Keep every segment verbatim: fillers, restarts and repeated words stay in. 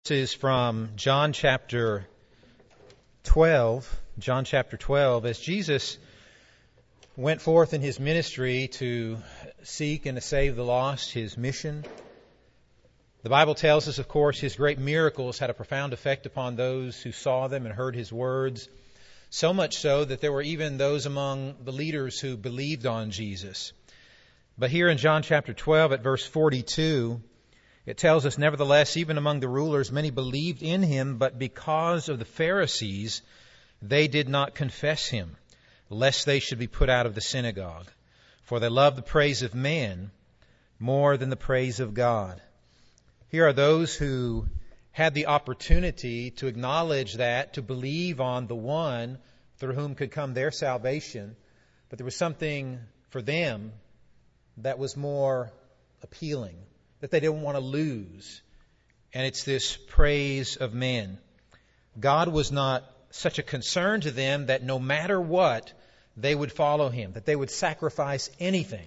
Is from John chapter twelve. John chapter twelve. As Jesus went forth in his ministry to seek and to save the lost, his mission, the Bible tells us, of course, his great miracles had a profound effect upon those who saw them and heard his words, so much so that there were even those among the leaders who believed on Jesus. But here in John chapter twelve at verse forty-two, it tells us, nevertheless, even among the rulers, many believed in him, but because of the Pharisees, they did not confess him, lest they should be put out of the synagogue. For they love the praise of men more than the praise of God. Here are those who had the opportunity to acknowledge that, to believe on the one through whom could come their salvation, but there was something for them that was more appealing, that they didn't want to lose. And it's this praise of men. God was not such a concern to them that no matter what, they would follow him, that they would sacrifice anything.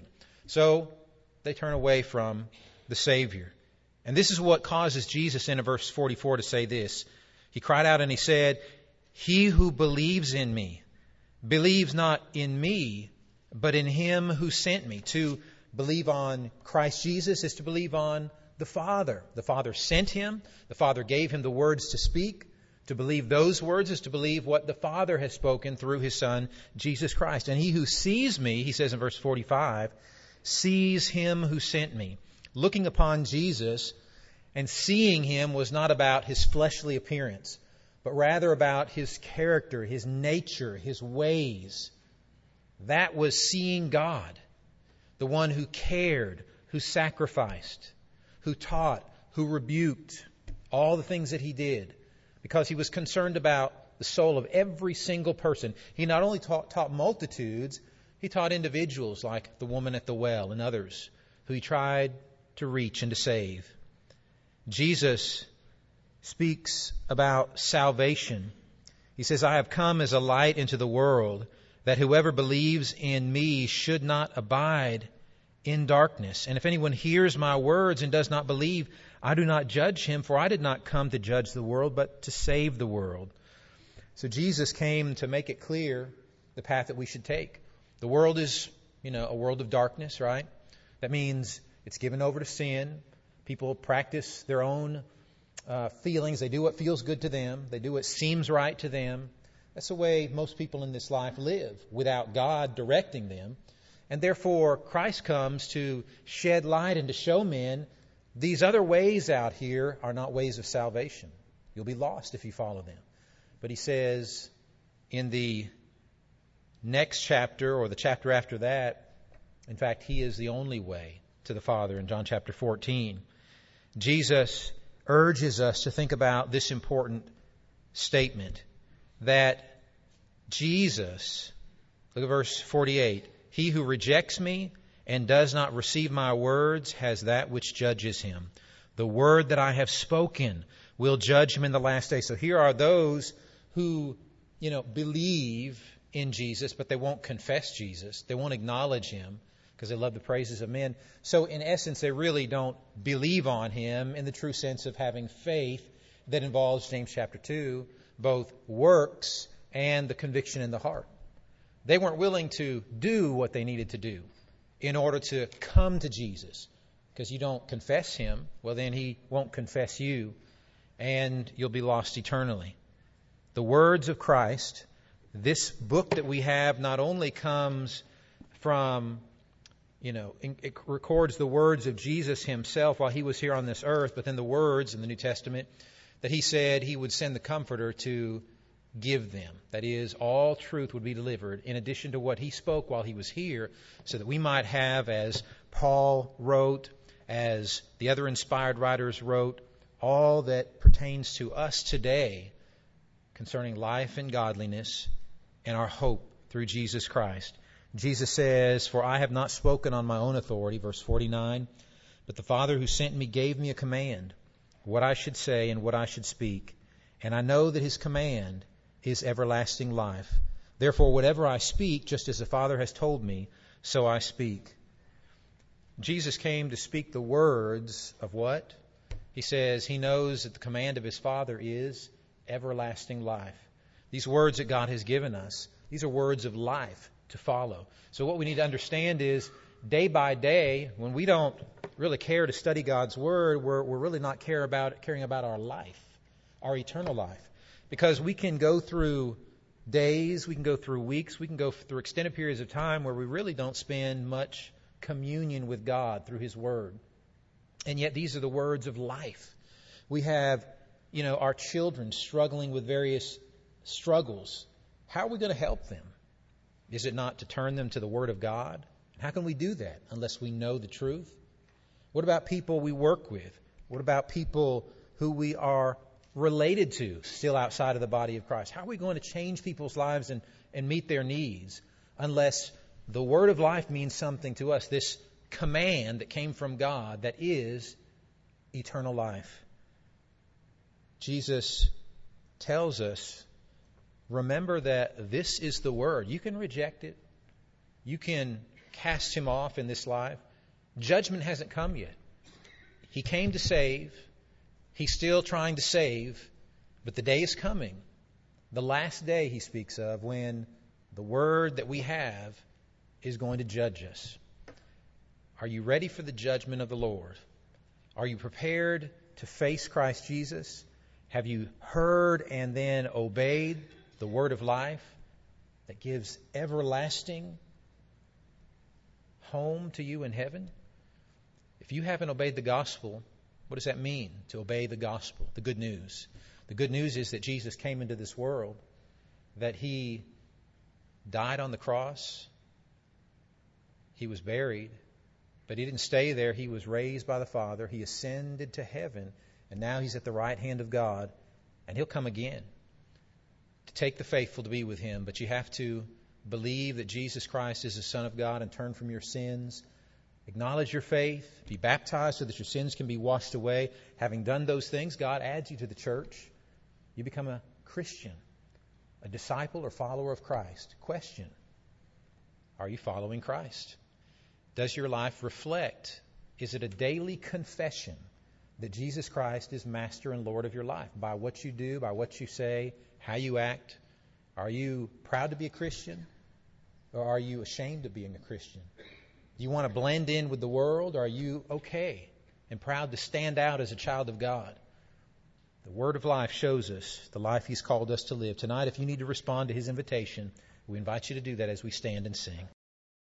So they turn away from the Savior. And this is what causes Jesus in verse forty-four to say this. He cried out and he said, "He who believes in me, believes not in me, but in him who sent me." To believe on Christ Jesus is to believe on the Father. The Father sent him. The Father gave him the words to speak. To believe those words is to believe what the Father has spoken through his Son, Jesus Christ. And he who sees me, he says in verse forty-five, sees him who sent me. Looking upon Jesus and seeing him was not about his fleshly appearance, but rather about his character, his nature, his ways. That was seeing God. The one who cared, who sacrificed, who taught, who rebuked, all the things that he did, because he was concerned about the soul of every single person. He not only taught, taught multitudes, he taught individuals like the woman at the well and others who he tried to reach and to save. Jesus speaks about salvation. He says, "I have come as a light into the world, that whoever believes in me should not abide in darkness. And if anyone hears my words and does not believe, I do not judge him, for I did not come to judge the world, but to save the world." So Jesus came to make it clear the path that we should take. The world is, you know, a world of darkness, right? That means it's given over to sin. People practice their own uh, feelings. They do what feels good to them. They do what seems right to them. That's the way most people in this life live, without God directing them. And therefore, Christ comes to shed light and to show men these other ways out here are not ways of salvation. You'll be lost if you follow them. But he says in the next chapter, or the chapter after that, in fact, he is the only way to the Father in John chapter fourteen. Jesus urges us to think about this important statement, that Jesus, look at verse forty-eight, "He who rejects me and does not receive my words has that which judges him. The word that I have spoken will judge him in the last day." So here are those who, you know, believe in Jesus, but they won't confess Jesus. They won't acknowledge him because they love the praises of men. So in essence, they really don't believe on him in the true sense of having faith that involves, James chapter two, both works and the conviction in the heart. They weren't willing to do what they needed to do in order to come to Jesus. Because you don't confess him, well then he won't confess you, and you'll be lost eternally. The words of Christ, this book that we have, not only comes from, you know, it records the words of Jesus himself while he was here on this earth, but then the words in the New Testament that he said he would send the Comforter to give them. That is, all truth would be delivered in addition to what he spoke while he was here, so that we might have, as Paul wrote, as the other inspired writers wrote, all that pertains to us today concerning life and godliness and our hope through Jesus Christ. Jesus says, "For I have not spoken on my own authority," verse forty-nine, "but the Father who sent me gave me a command, what I should say and what I should speak. And I know that his command is everlasting life. Therefore, whatever I speak, just as the Father has told me, so I speak." Jesus came to speak the words of what? He says he knows that the command of his Father is everlasting life. These words that God has given us, these are words of life to follow. So what we need to understand is, day by day, when we don't really care to study God's Word, we're, we're really not care about, caring about our life, our eternal life. Because we can go through days, we can go through weeks, we can go through extended periods of time where we really don't spend much communion with God through His Word. And yet these are the words of life. We have, you know, our children struggling with various struggles. How are we going to help them? Is it not to turn them to the Word of God? How can we do that unless we know the truth? What about people we work with? What about people who we are related to still outside of the body of Christ? How are we going to change people's lives and, and meet their needs unless the Word of life means something to us, this command that came from God that is eternal life? Jesus tells us, remember that this is the Word. You can reject it. You can cast Him off in this life. Judgment hasn't come yet. He came to save. He's still trying to save. But the day is coming, the last day He speaks of, when the Word that we have is going to judge us. Are you ready for the judgment of the Lord? Are you prepared to face Christ Jesus? Have you heard and then obeyed the Word of life that gives everlasting home to you in heaven? If you haven't obeyed the gospel, what does that mean, to obey the gospel, the good news? The good news is that Jesus came into this world, that He died on the cross, He was buried, but He didn't stay there. He was raised by the Father. He ascended to heaven, and now He's at the right hand of God, and He'll come again to take the faithful to be with Him. But you have to believe that Jesus Christ is the Son of God and turn from your sins. Acknowledge your faith. Be baptized so that your sins can be washed away. Having done those things, God adds you to the church. You become a Christian, a disciple or follower of Christ. Question: are you following Christ? Does your life reflect? Is it a daily confession that Jesus Christ is Master and Lord of your life? By what you do, by what you say, how you act. Are you proud to be a Christian? Or are you ashamed of being a Christian? Do you want to blend in with the world? Or are you okay and proud to stand out as a child of God? The Word of life shows us the life He's called us to live. Tonight, if you need to respond to His invitation, we invite you to do that as we stand and sing.